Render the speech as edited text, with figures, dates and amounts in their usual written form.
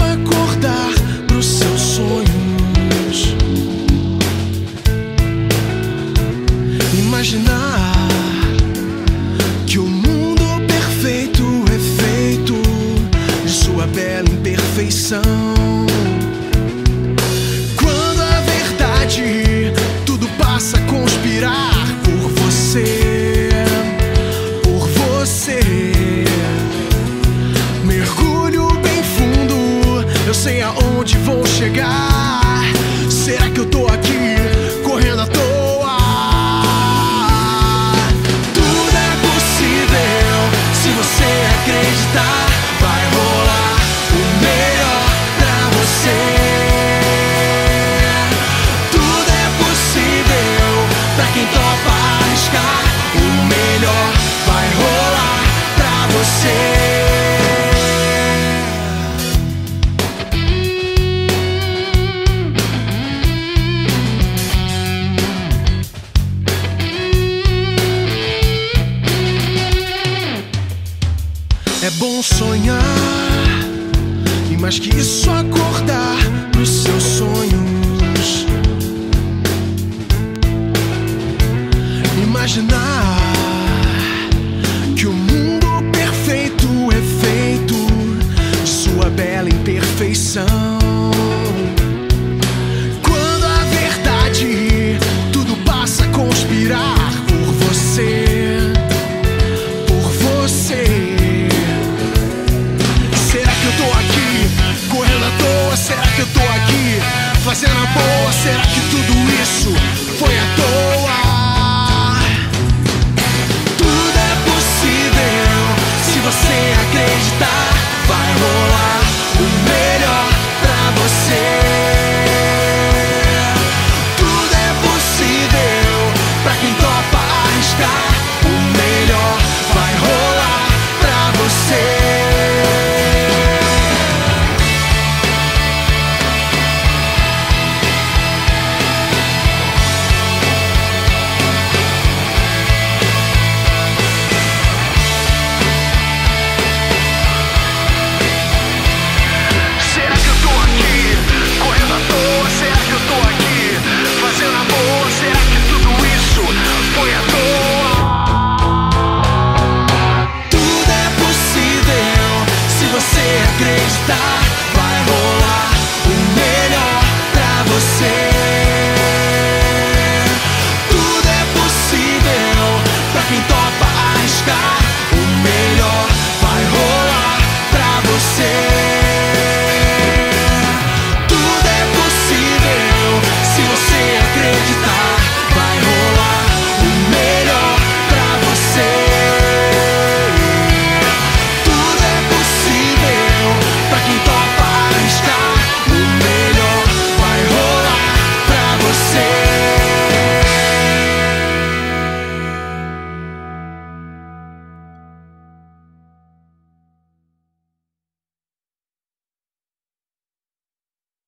acordar pros seus sonhos. Imaginar que o mundo perfeito é feito de sua bela imperfeição. Quando a verdade tudo passa a conspirar por você, por você. Mergulho bem fundo, eu sei aonde vou chegar. Será que eu tô aqui correndo à toa? Tudo é possível se você acreditar. Vai rolar o melhor pra você. Tudo é possível pra quem topa arriscar. O melhor vai rolar pra você. É bom sonhar, e mais que isso, acordar pros seus sonhos. Imaginar